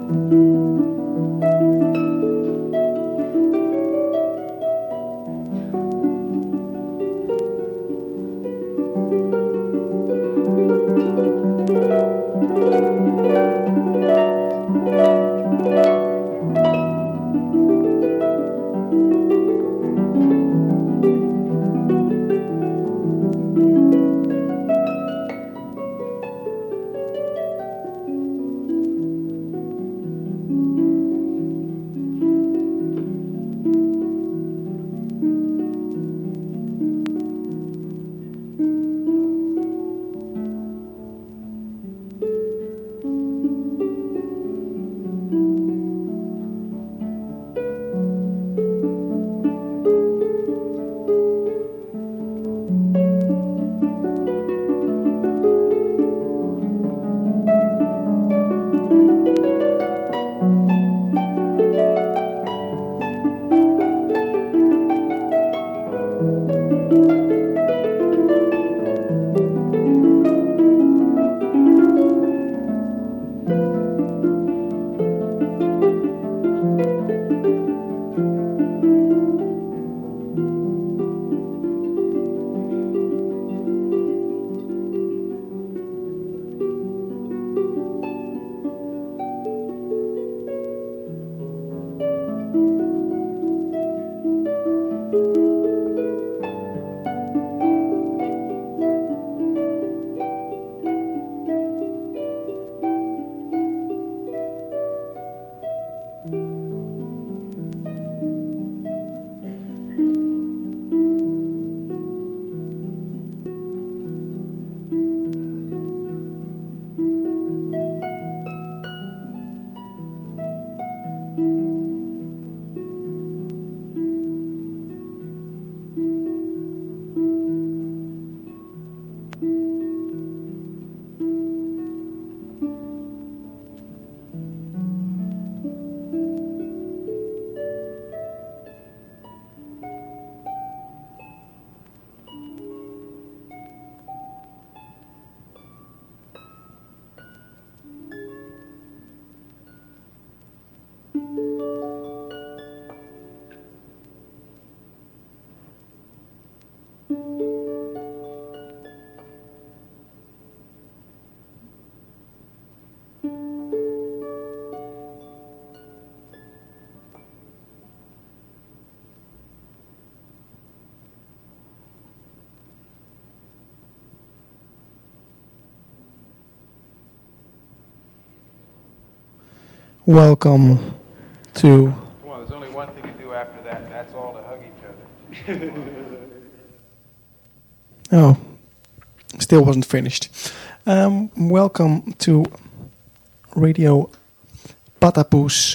Welcome to. Well, there's only one thing to do after that, and that's all to hug each other. Oh, still wasn't finished. Welcome to Radio Patapus.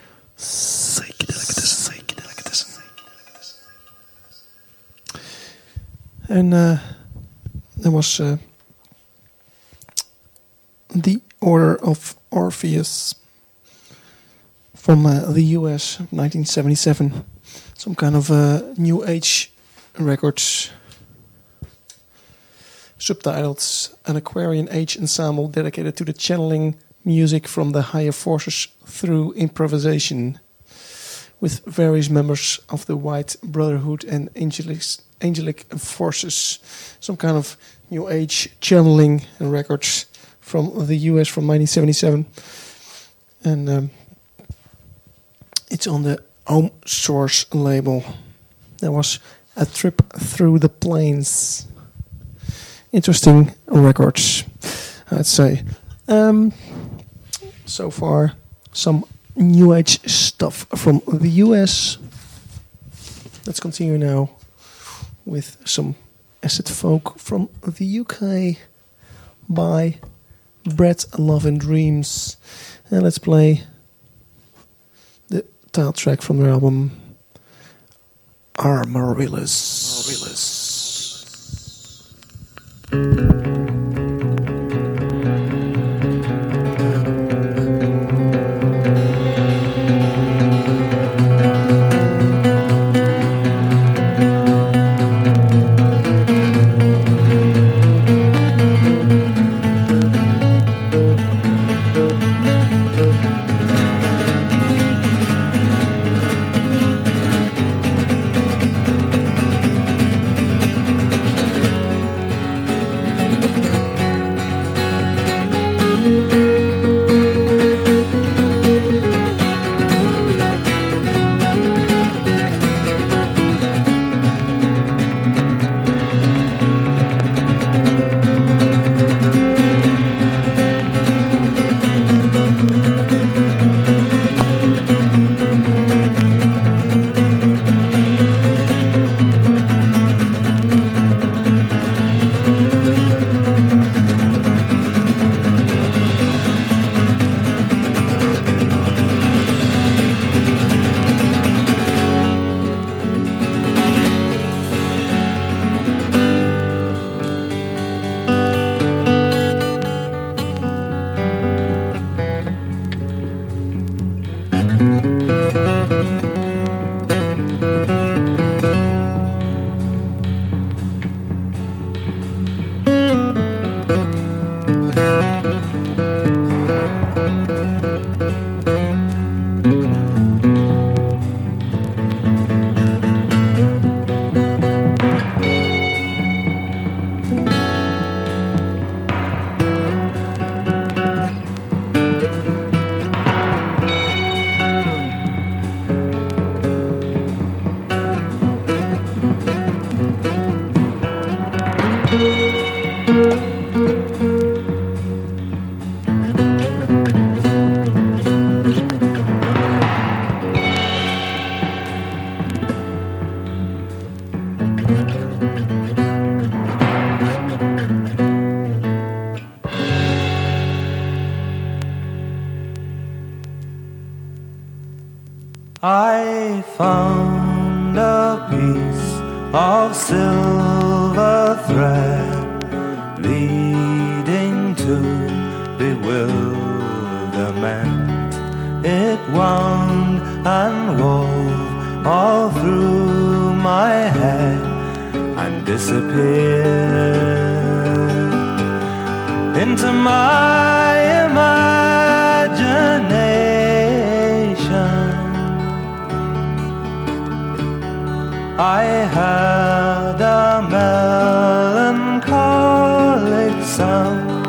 And there was The Order of Orpheus from the US, 1977. Some kind of New Age records. Subtitled An Aquarian Age Ensemble dedicated to the channeling music from the higher forces through improvisation, with various members of the White Brotherhood and angelic forces. Some kind of New Age channeling records from the US from 1977. And it's on the Home Source label. There was A Trip Through the Plains. Interesting records, I'd say. So far, some New Age stuff from the US. Let's continue now with some acid folk from the UK by Bread, Love and Dreams. And let's play the title track from their album Amaryllis. I found a piece of silver thread leading to bewilderment. It wound and wove all through my head and disappeared into my imagination. I had a melancholic sound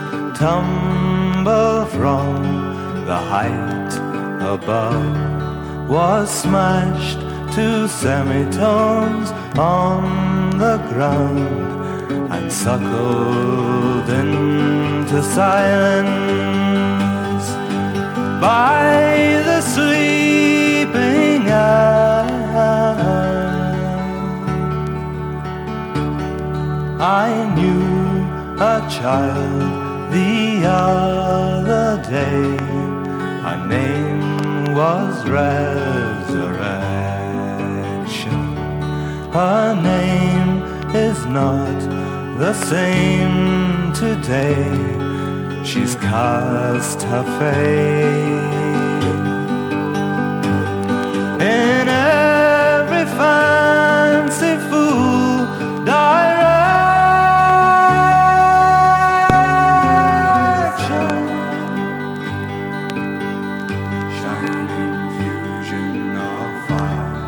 tumble from the height above, was smashed to semitones on the ground and suckled into silence by the sleeping eye. I knew a child the other day, her name was Resurrection. Her name is not the same today. She's cast her fate in every fanciful direction. Shining fusion of fire,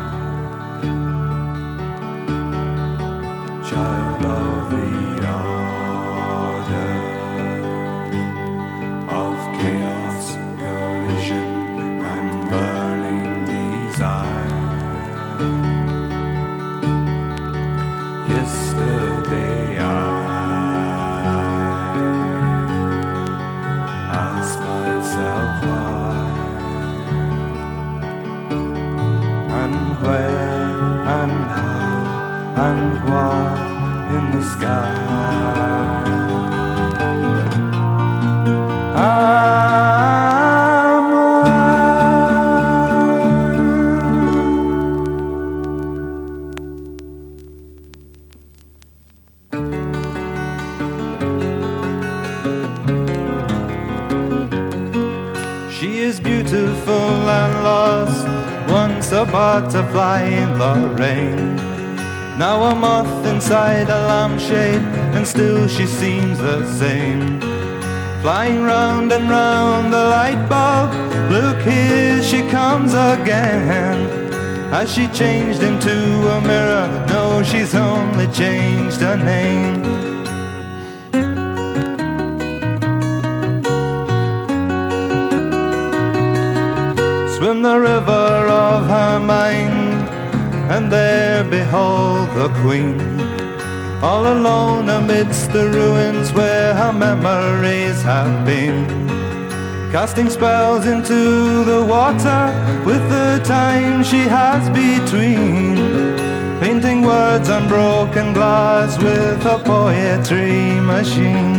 child of the order of chaos, collision, and burning desire. Yesterday I asked myself why and where and how and what in the sky. I'm She is beautiful and lost, once a butterfly in the rain, now a moth inside a lampshade, and still she seems the same. Flying round and round the light bulb, look here she comes again. Has she changed into a mirror? No, she's only changed her name. Swim the river of her mind, and there behold the queen, all alone amidst the ruins where her memories have been, casting spells into the water with the time she has between, painting words on broken glass with a poetry machine.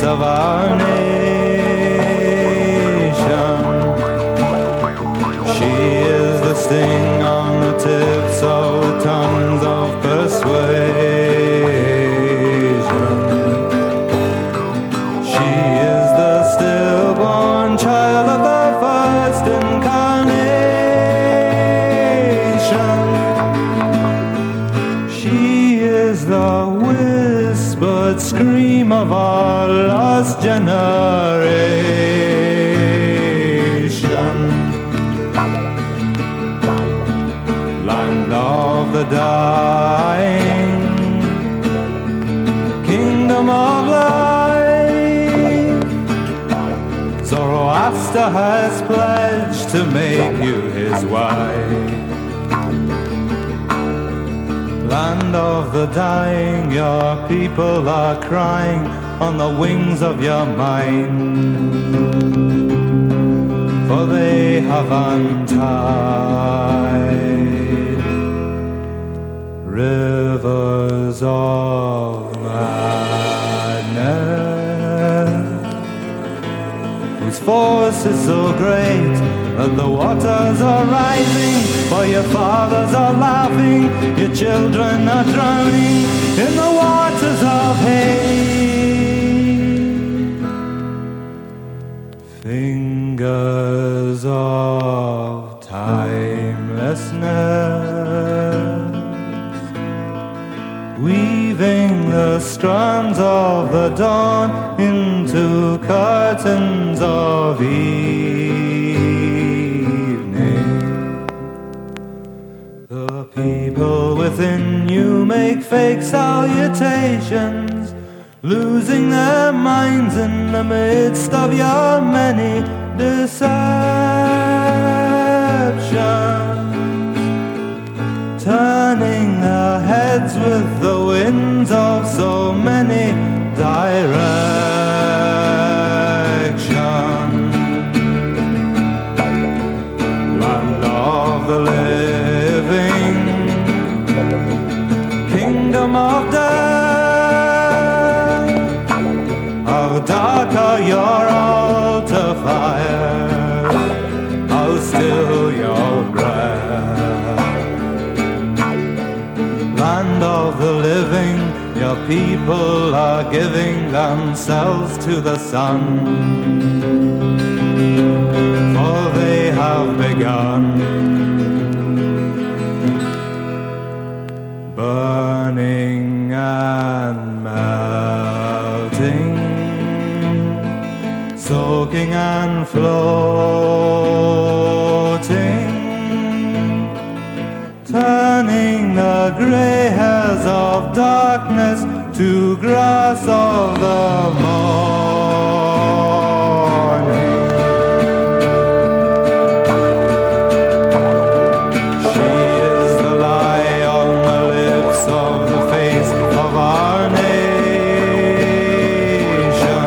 of our nation. She is the sting on the tips of the tongues of persuasion. She is the stillborn child of the first incarnation. She is the whispered scream of our lost generation. Land of the dying, kingdom of life, Zoroaster has pledged to make you his wife. Land of the dying, your people are crying on the wings of your mind, for they have untied rivers of madness, whose force is so great that the waters are rising, for your fathers are laughing, your children are drowning in the waters of hate. Fingers of timelessness, weaving the strands of the dawn into curtains of evening. The people within you make fake salutations, losing their minds in the midst of your many deceptions, turning their heads with the winds of so many directions. Land of the living, kingdom of death, how dark are your altar fires, how still your breath. Land of the living, your people are giving themselves to the sun, for they have begun burning and melting, soaking and floating, turning the grey hairs of darkness to grass of the morning. She is the lie on the lips of the face of our nation.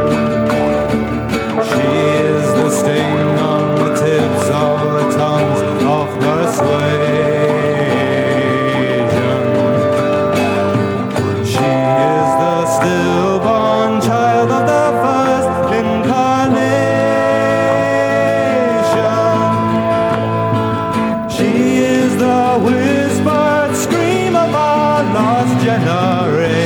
She is the sting on the tips of the tongues of persuasion. She is the stillborn child of the first incarnation. She is the whispered scream of our lost generation.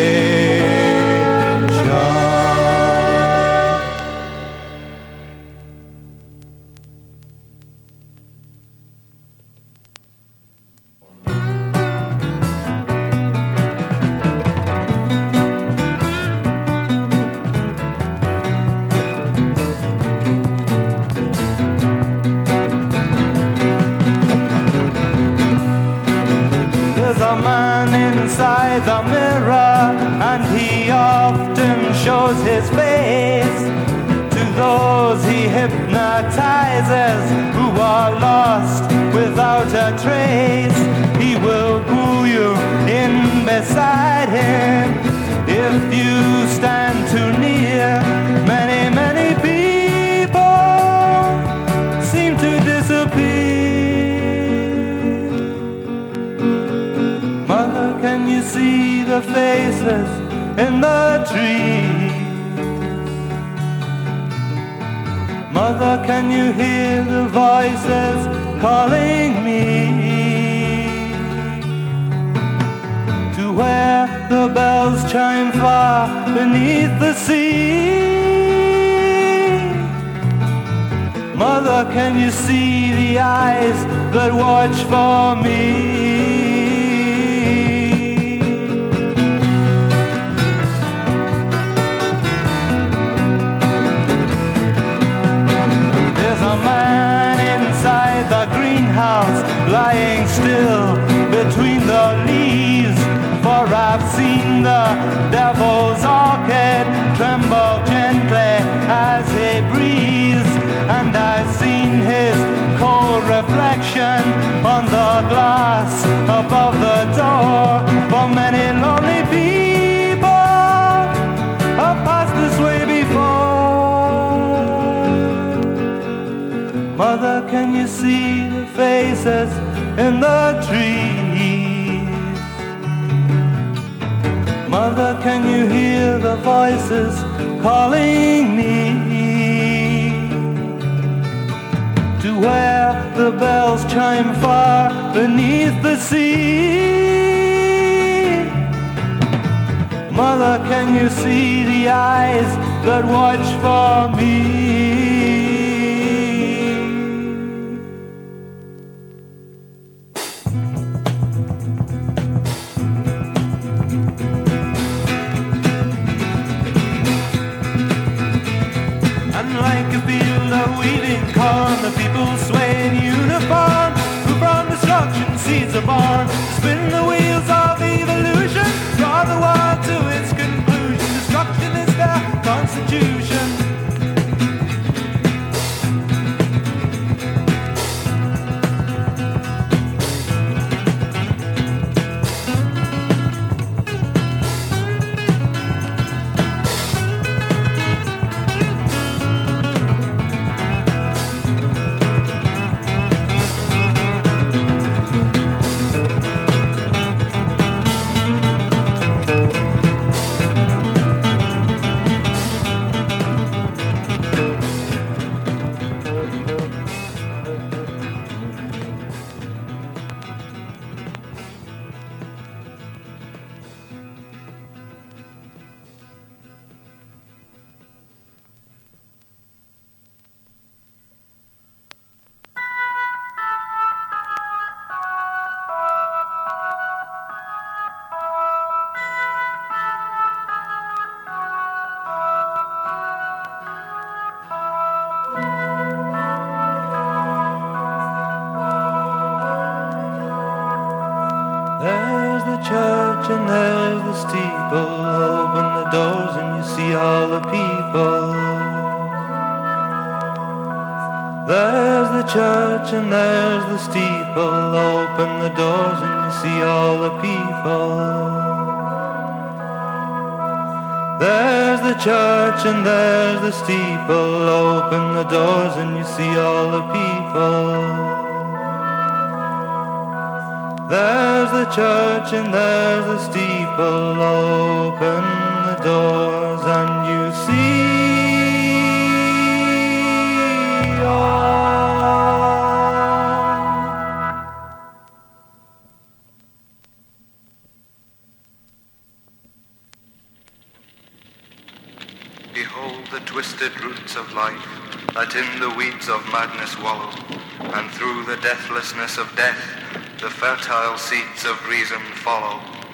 There's a man inside the mirror, and he often shows his face to those he hypnotizes who are lost without a trace. He will pull you in beside him if you stand too near. Many, many people seem to disappear. Mother, can you see the faces in the trees? Mother, can you hear the voices calling me to where the bells chime far beneath the sea? Mother, can you see the eyes that watch for me? There's a man inside the greenhouse, lying still between the leaves. For I've seen the devil's orchid tremble gently as he breathes, and I've seen his cold reflection on the glass above the door. For many lonely people have passed this way before. Mother, can you see the faces in the trees? Mother, can you hear the voices calling me to where the bells chime far beneath the sea? Mother, can you see the eyes that watch for me? Like a field of weaving corn, the people sway in uniform, who from destruction seeds are born, spin the wheels of evolution, draw the world to its conclusion. Destruction is their constitution. There's the church and there's the steeple. Open the doors and you see all the people. There's the church and there's the steeple. Open the doors and you see all the people. There's the church and there's the steeple. Open the doors and you see all the people. There's the church and there's the steeple. Open the doors and you see all. Behold the twisted roots of life that in the weeds of madness wallow, and through the deathlessness of death the fertile seeds of reason follow.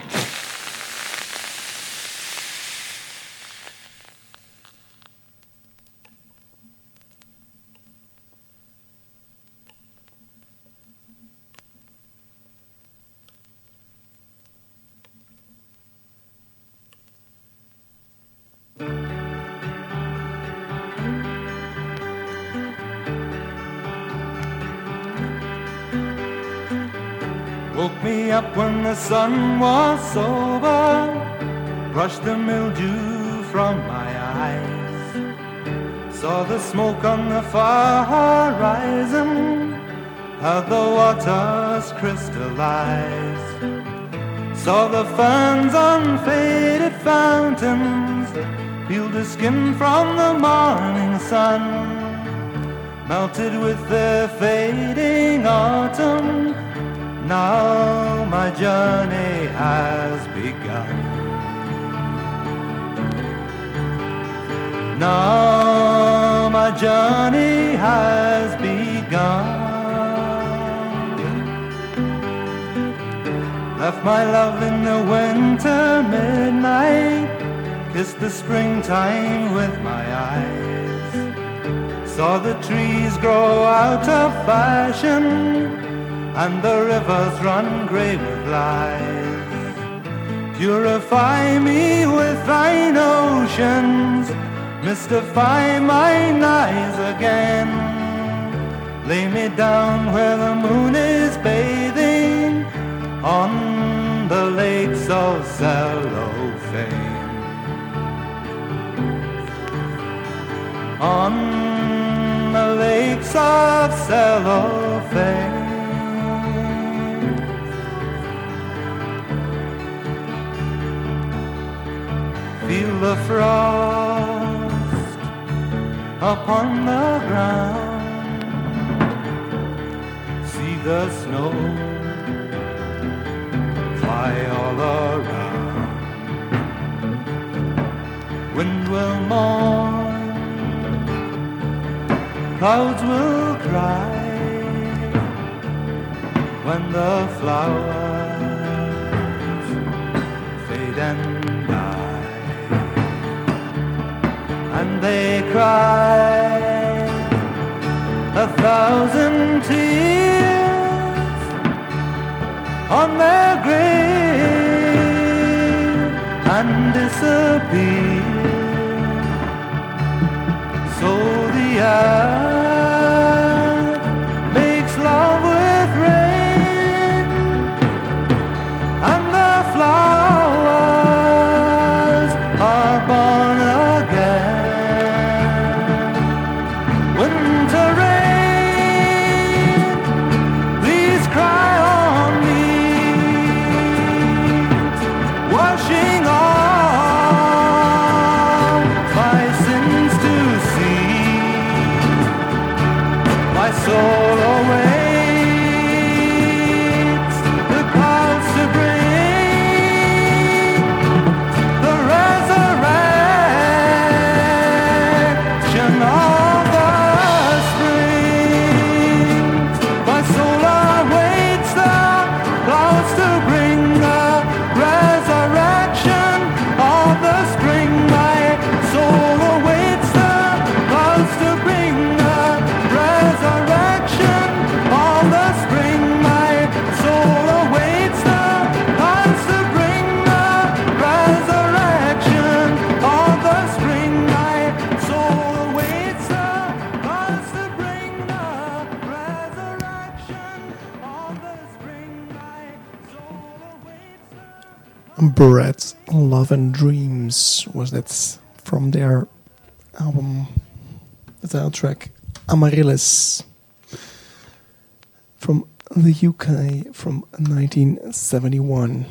Woke me up when the sun was sober, brushed the mildew from my eyes, saw the smoke on the far horizon, how the waters crystallized, saw the ferns on faded fountains, peeled the skin from the morning sun, melted with the fading autumn. Now my journey has begun. Now my journey has begun. Left my love in the winter midnight, kissed the springtime with my eyes, saw the trees grow out of fashion, and the rivers run grey with lies. Purify me with thine oceans, mystify mine eyes again. Lay me down where the moon is bathing, on the lakes of cellophane. On the lakes of cellophane. Feel the frost upon the ground, see the snow fly all around. Wind will mourn, clouds will cry, when the flowers fade and die. And they cry 1,000 tears on their grave and disappear. So the earth makes love with rain, and the flowers are born again. Winter rain, please cry on me, washing all my sins to see. My soul awaits the clouds to bring the resurrection of the spring. My soul awaits the clouds to bring the resurrection of the spring. My soul awaits the clouds to bring the resurrection of the spring. My soul awaits the clouds to bring the resurrection of the spring. My soul awaits the clouds to bring the resurrection of the spring. My soul awaits Bread, Love and Dreams was that from their album, the title track Amaryllis, from the UK from 1971.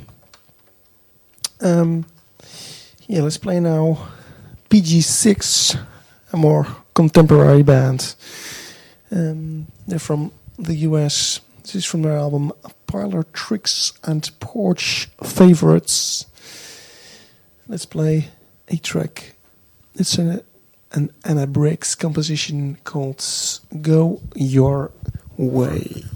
Let's play now PG6, a more contemporary band. They're from the US. This is from their album Parlor Tricks and Porch Favorites. Let's play a track. It's an Anna Briggs composition called Go Your Way.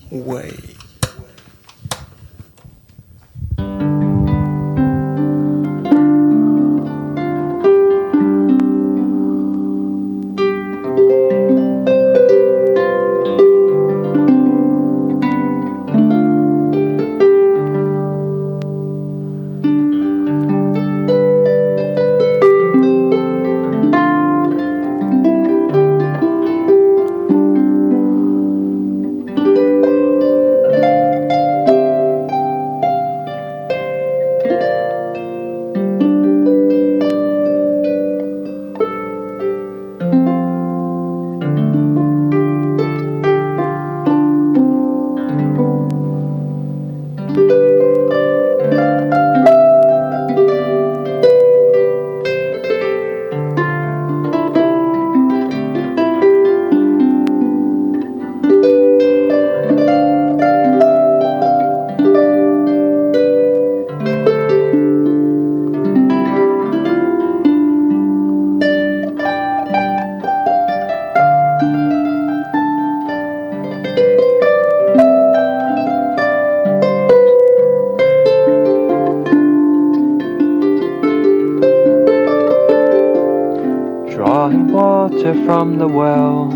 water from the well.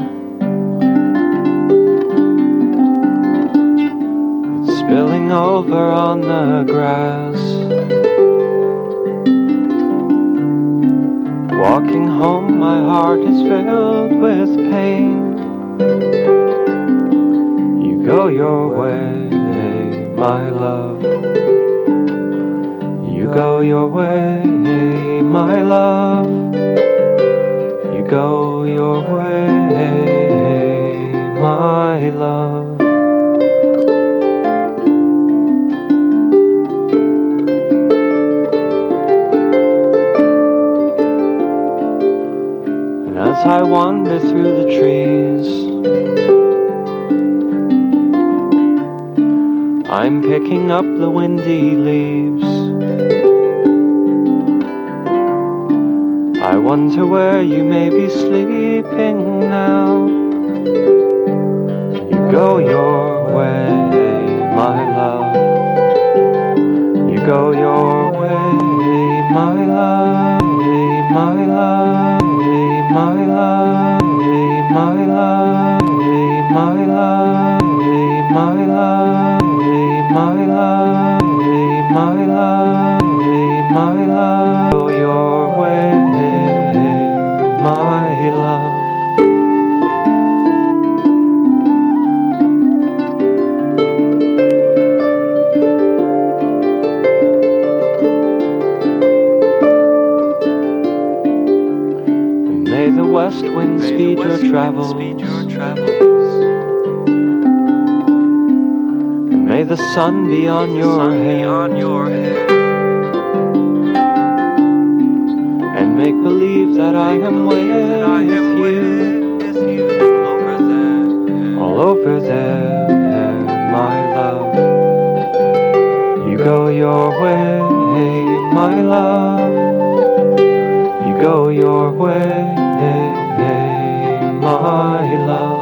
It's spilling over on the grass. Walking home, my heart is filled with pain. You go your way, my love. You go your way, my love. You go your way, my love. And as I wander through the trees, I'm picking up the windy leaves. I wonder where you may be sleeping now. You go your way, my love. You go your way, my love, my love, my love, my love, my love, my love, my love, my love, my love. Go your way, my love. And may the west wind speed your travels. And may the sun be on your head. And make believe that I am with you, all over there, my love. You go your way, my love. You go your way, my love.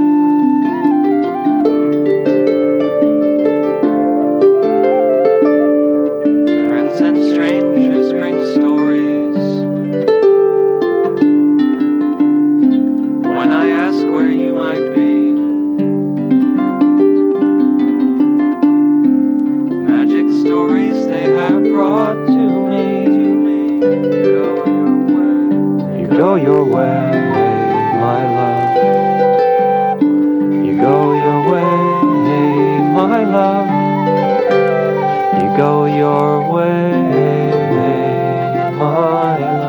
Friends and strangers bring stories. When I ask where you might be, magic stories they have brought to me. You go your way, my love. You go your way, my love. You go your way, my love.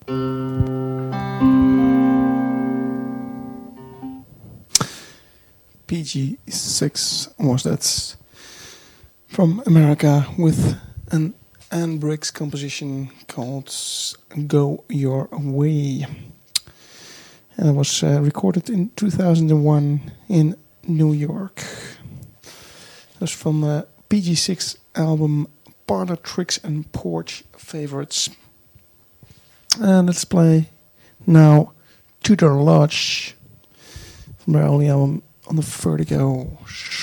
PG6 was that, from America, with an Anne Briggs composition called Go Your Way. And it was recorded in 2001 in New York. It was from the PG6 album Parlor Tricks and Porch Favorites. And let's play now Tudor Lodge from their only album on the Vertigo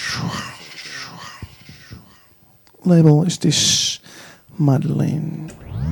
label. Is this Madeleine?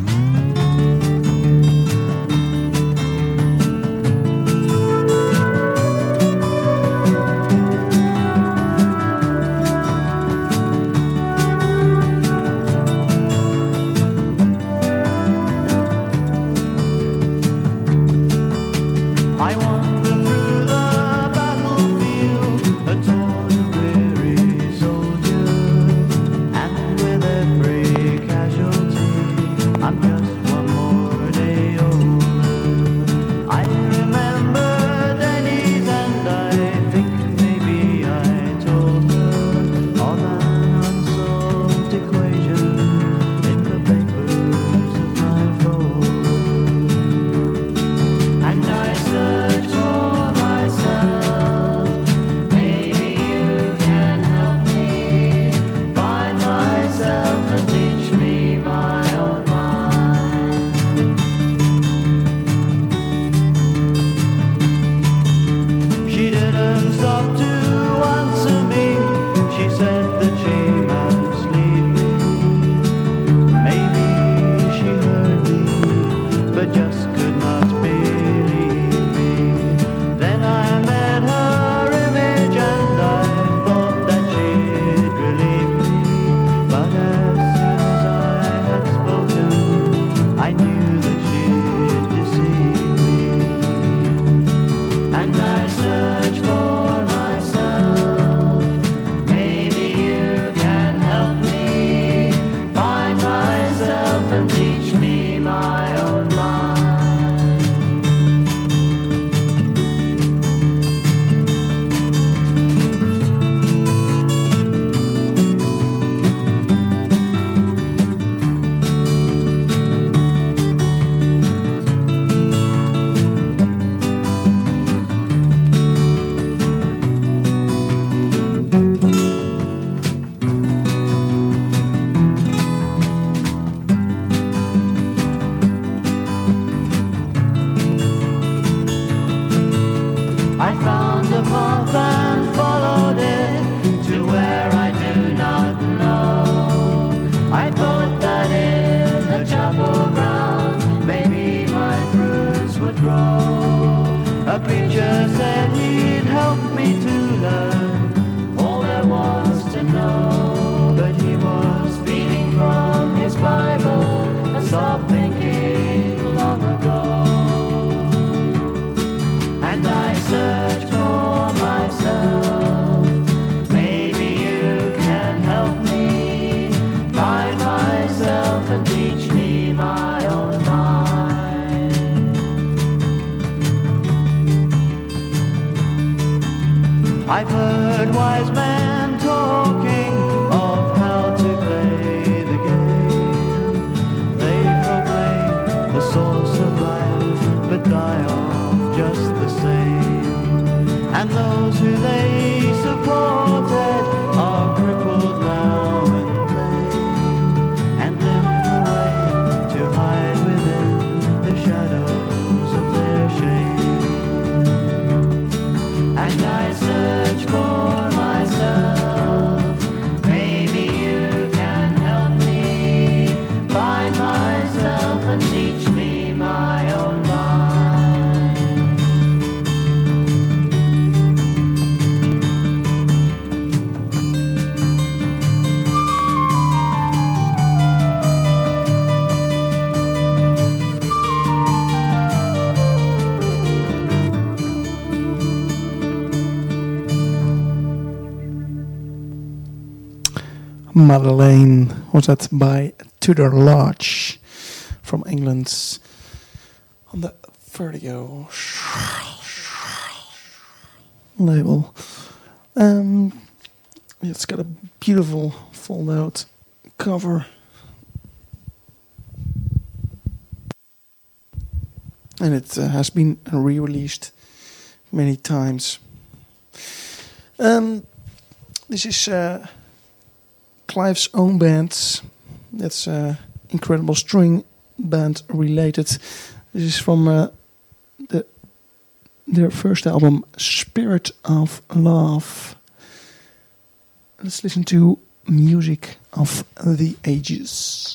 I've heard wise men talking of how to play the game. They proclaim the source of life, but die off just the same. And those who they supported are crippled now and then, and limp away to hide within the shadows of their shame. And I search for myself. Maybe you can help me find myself and teach me my own mind. Madeleine was that by Tudor Lodge from England. on the Vertigo label. It's got a beautiful fold-out cover, and it has been re-released many times. This is Clive's own band. That's Incredible String Band related. This is from their first album, Spirit of Love. Let's listen to Music of the Ages.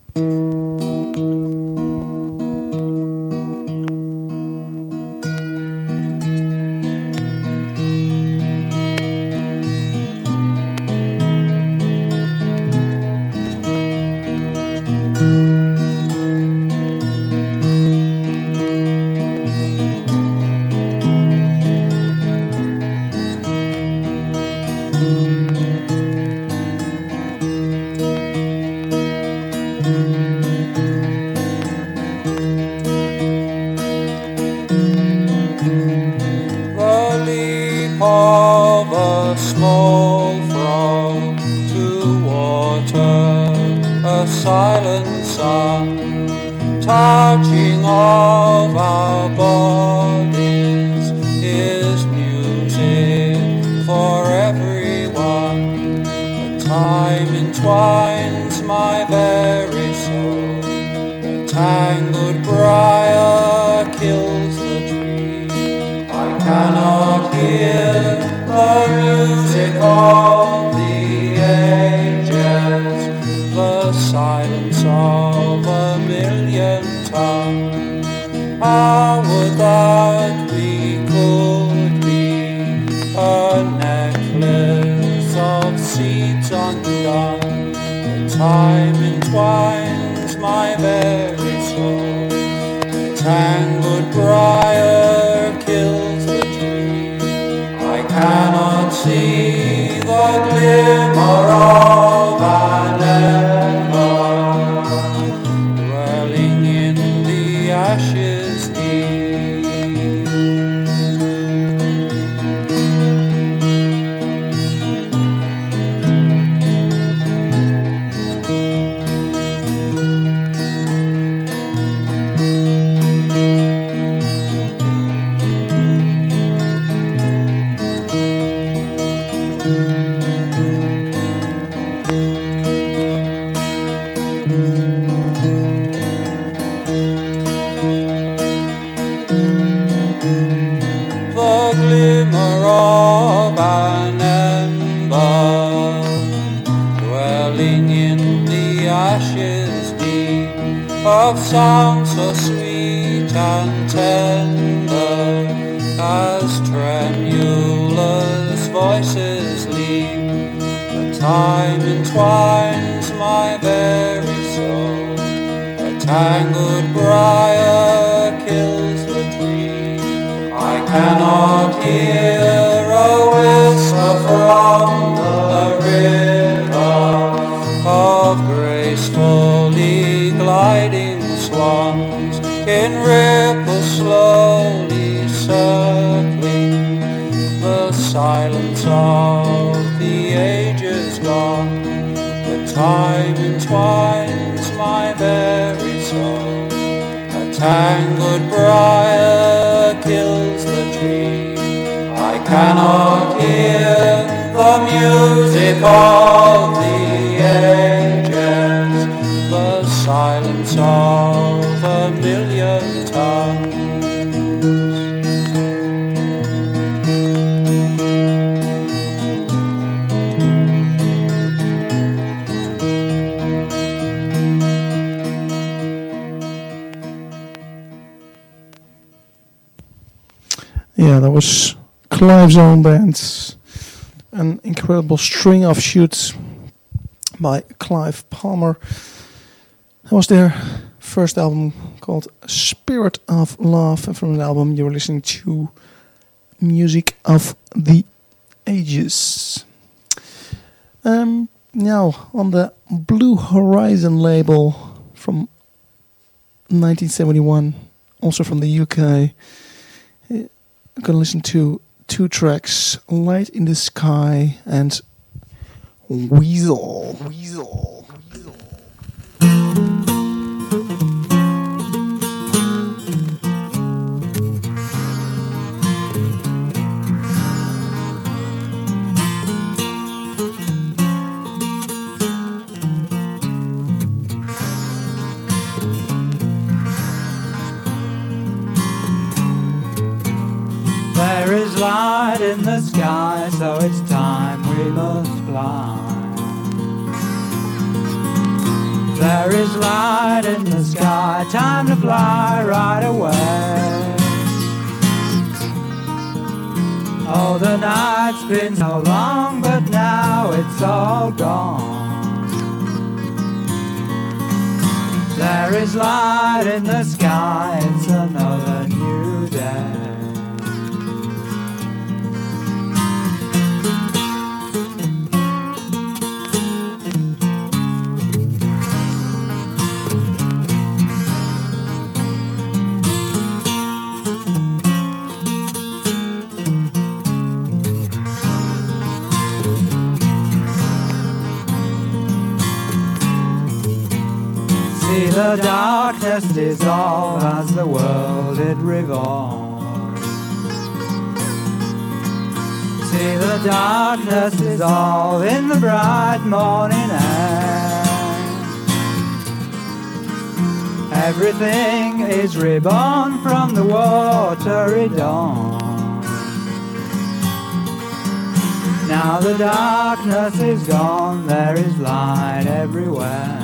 Yeah, that was Clive's own band. An incredible string of shoots by Clive Palmer. That was their first album called Spirit of Love. And from the album you were listening to Music of the Ages. Now, on the Blue Horizon label from 1971, also from the UK. I'm going to listen to 2 tracks, Light in the Sky and Weasel. There is light in the sky, so it's time we must fly. There is light in the sky, time to fly right away. Oh, the night's been so long, but now it's all gone. There is light in the sky, it's another new day. See the darkness dissolve as the world it revolves. See the darkness dissolve in the bright morning air. Everything is reborn from the watery dawn. Now the darkness is gone, there is light everywhere.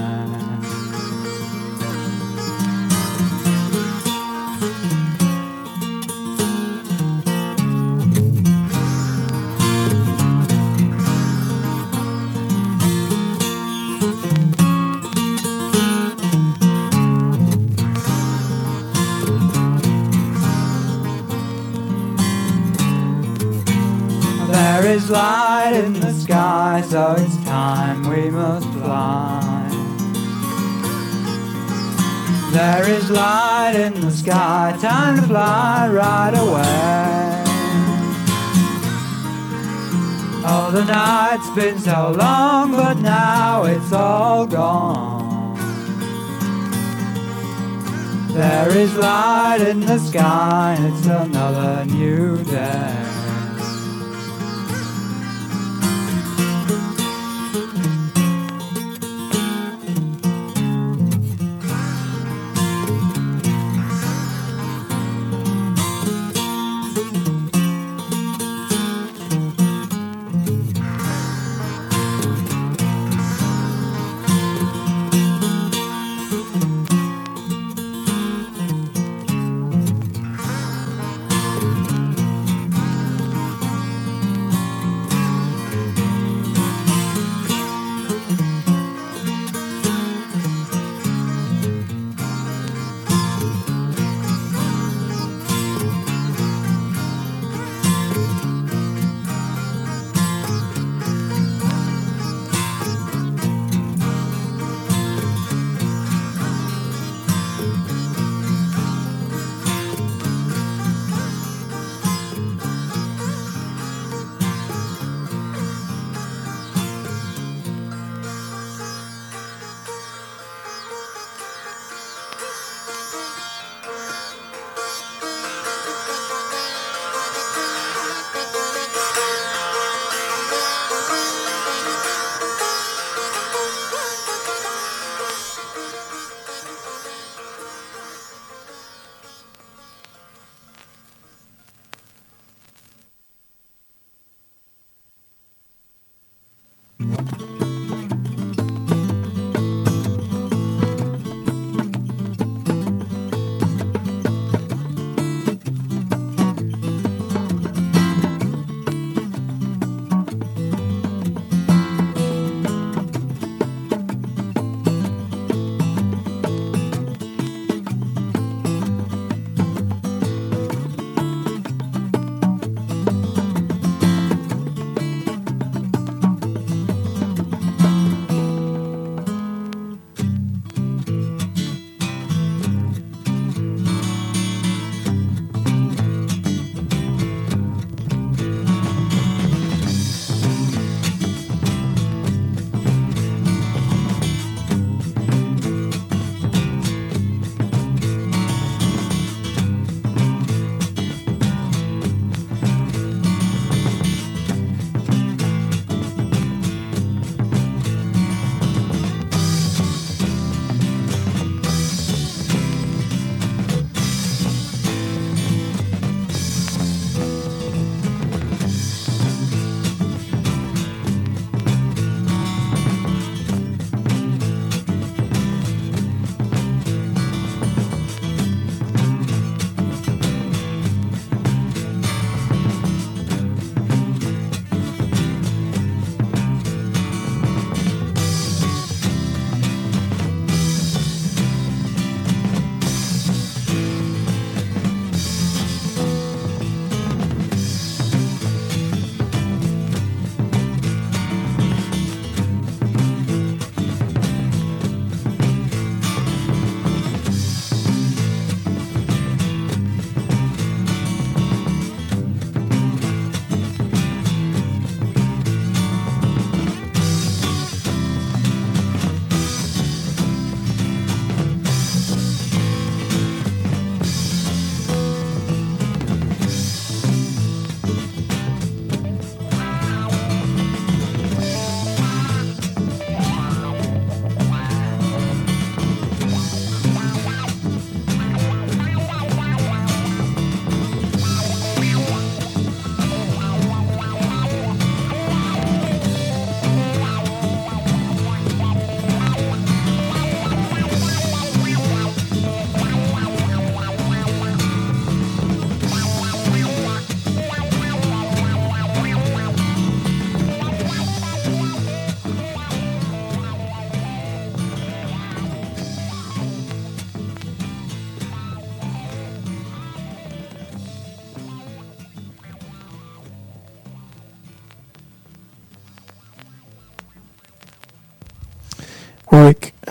There is light in the sky, so it's time we must fly. There is light in the sky, time to fly right away. Oh, the night's been so long, but now it's all gone. There is light in the sky, it's another new day.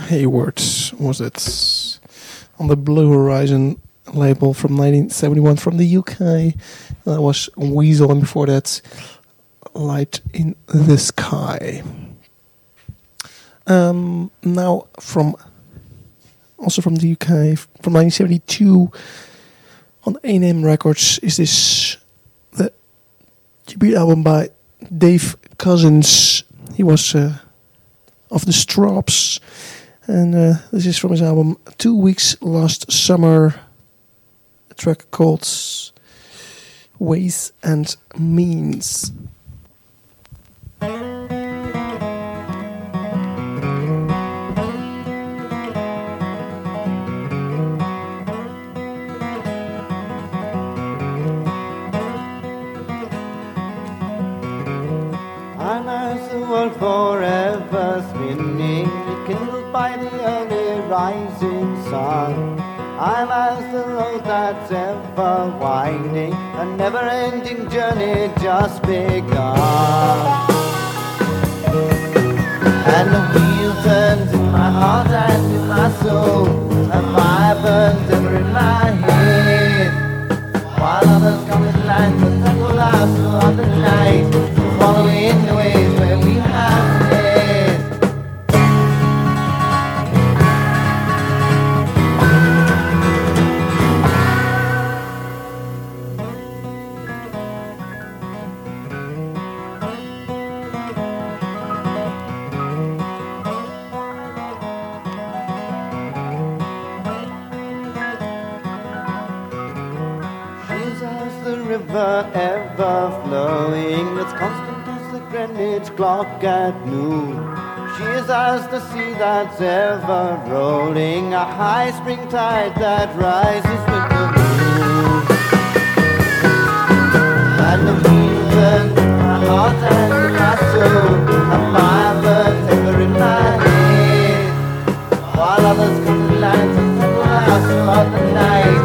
Hayward was it, on the Blue Horizon label from 1971 from the UK. That was Weasel, and before that, Light in the Sky. Now also from the UK, from 1972, on A&M Records, is this the debut album by Dave Cousins. He was of the Strops, and this is from his album 2 Weeks Last Summer, a track called Ways and Means. Forever spinning, kindled by the early rising sun. I'm as the road that's ever winding, a never-ending journey just begun. And the wheel turns in my heart and in my soul, a fire burns ever in my head, while others come in line to tangle us throughout the night, following the ways where we have led. She's as the river ever flowing, that's constant as the Greenwich clock at noon. She is as the sea that's ever rolling, a high spring tide that rises with the moon. And the wheel burns in my heart and in my soul, a fire burns ever in my head, while others come to line to